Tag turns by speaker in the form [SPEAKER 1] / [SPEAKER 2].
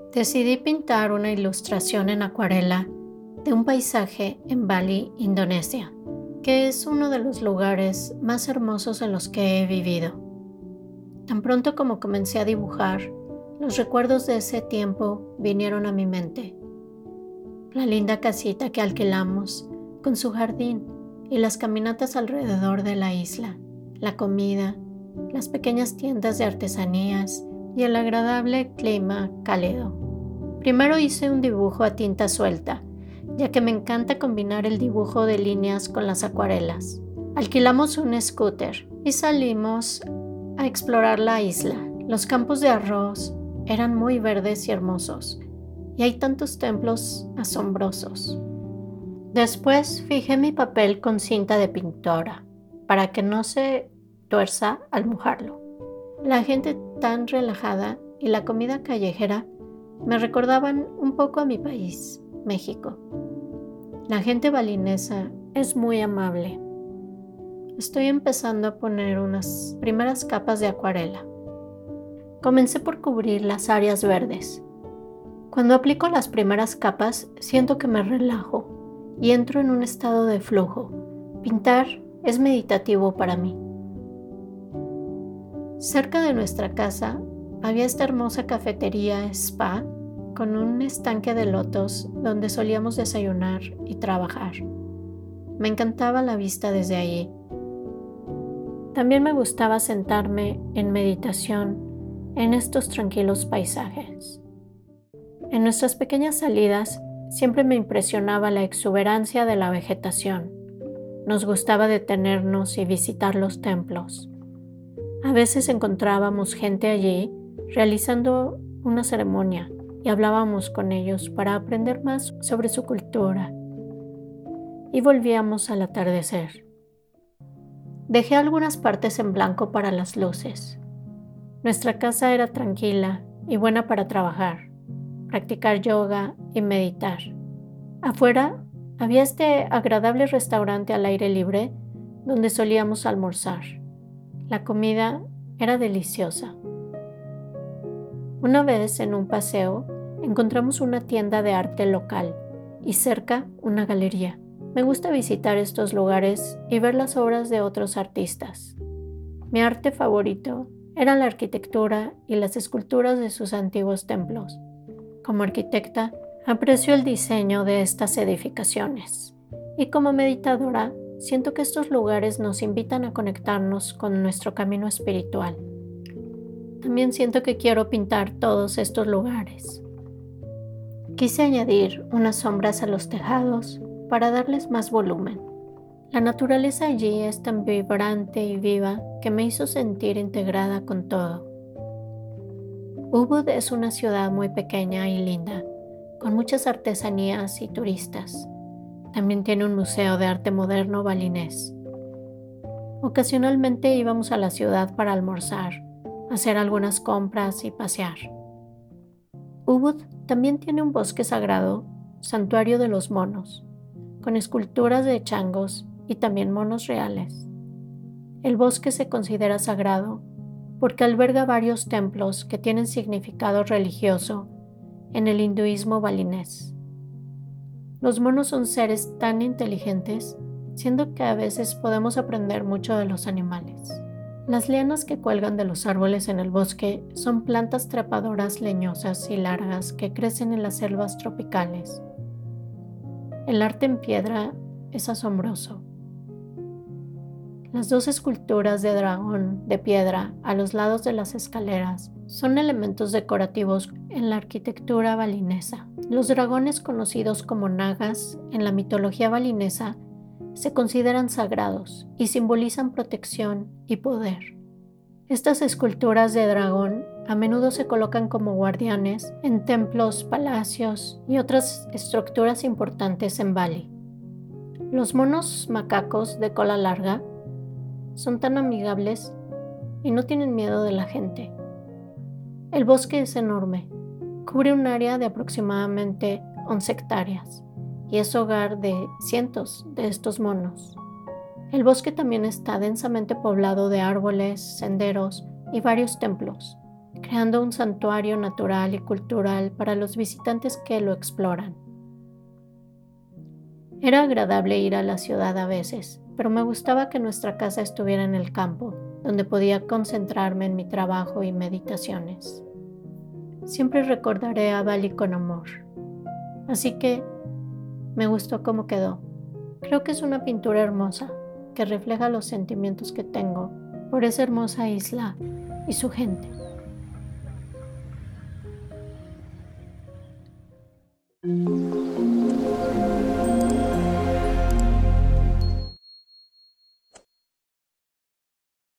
[SPEAKER 1] Decidí pintar una ilustración en acuarela de un paisaje en Bali, Indonesia, que es uno de los lugares más hermosos en los que he vivido. Tan pronto como comencé a dibujar, los recuerdos de ese tiempo vinieron a mi mente. La linda casita que alquilamos, con su jardín y las caminatas alrededor de la isla, la comida, las pequeñas tiendas de artesanías y el agradable clima cálido. Primero hice un dibujo a tinta suelta, ya que me encanta combinar el dibujo de líneas con las acuarelas. Alquilamos un scooter y salimos a explorar la isla. Los campos de arroz eran muy verdes y hermosos, y hay tantos templos asombrosos. Después fijé mi papel con cinta de pintora, para que no se tuerza al mojarlo. La gente tan relajada y la comida callejera me recordaban un poco a mi país, México. La gente balinesa es muy amable. Estoy empezando a poner unas primeras capas de acuarela. Comencé por cubrir las áreas verdes. Cuando aplico las primeras capas, siento que me relajo y entro en un estado de flujo. Pintar es meditativo para mí. Cerca de nuestra casa había esta hermosa cafetería spa con un estanque de lotos donde solíamos desayunar y trabajar. Me encantaba la vista desde allí. También me gustaba sentarme en meditación en estos tranquilos paisajes. En nuestras pequeñas salidas siempre me impresionaba la exuberancia de la vegetación. Nos gustaba detenernos y visitar los templos. A veces encontrábamos gente allí realizando una ceremonia y hablábamos con ellos para aprender más sobre su cultura. Y volvíamos al atardecer. Dejé algunas partes en blanco para las luces. Nuestra casa era tranquila y buena para trabajar, practicar yoga y meditar. Afuera había este agradable restaurante al aire libre donde solíamos almorzar. La comida era deliciosa. Una vez en un paseo encontramos una tienda de arte local y cerca una galería. Me gusta visitar estos lugares y ver las obras de otros artistas. Mi arte favorito era la arquitectura y las esculturas de sus antiguos templos. Como arquitecta, aprecio el diseño de estas edificaciones y como meditadora, siento que estos lugares nos invitan a conectarnos con nuestro camino espiritual. También siento que quiero pintar todos estos lugares. Quise añadir unas sombras a los tejados para darles más volumen. La naturaleza allí es tan vibrante y viva que me hizo sentir integrada con todo. Ubud es una ciudad muy pequeña y linda, con muchas artesanías y turistas. También tiene un museo de arte moderno balinés. Ocasionalmente íbamos a la ciudad para almorzar, hacer algunas compras y pasear. Ubud también tiene un bosque sagrado, santuario de los monos, con esculturas de changos y también monos reales. El bosque se considera sagrado porque alberga varios templos que tienen significado religioso en el hinduismo balinés. Los monos son seres tan inteligentes, siendo que a veces podemos aprender mucho de los animales. Las lianas que cuelgan de los árboles en el bosque son plantas trepadoras leñosas y largas que crecen en las selvas tropicales. El arte en piedra es asombroso. Las dos esculturas de dragón de piedra a los lados de las escaleras son elementos decorativos en la arquitectura balinesa. Los dragones, conocidos como nagas en la mitología balinesa, se consideran sagrados y simbolizan protección y poder. Estas esculturas de dragón a menudo se colocan como guardianes en templos, palacios y otras estructuras importantes en Bali. Los monos macacos de cola larga son tan amigables y no tienen miedo de la gente. El bosque es enorme, cubre un área de aproximadamente 11 hectáreas y es hogar de cientos de estos monos. El bosque también está densamente poblado de árboles, senderos y varios templos, creando un santuario natural y cultural para los visitantes que lo exploran. Era agradable ir a la ciudad a veces, pero me gustaba que nuestra casa estuviera en el campo, donde podía concentrarme en mi trabajo y meditaciones. Siempre recordaré a Bali con amor. Así que me gustó cómo quedó. Creo que es una pintura hermosa que refleja los sentimientos que tengo por esa hermosa isla y su gente.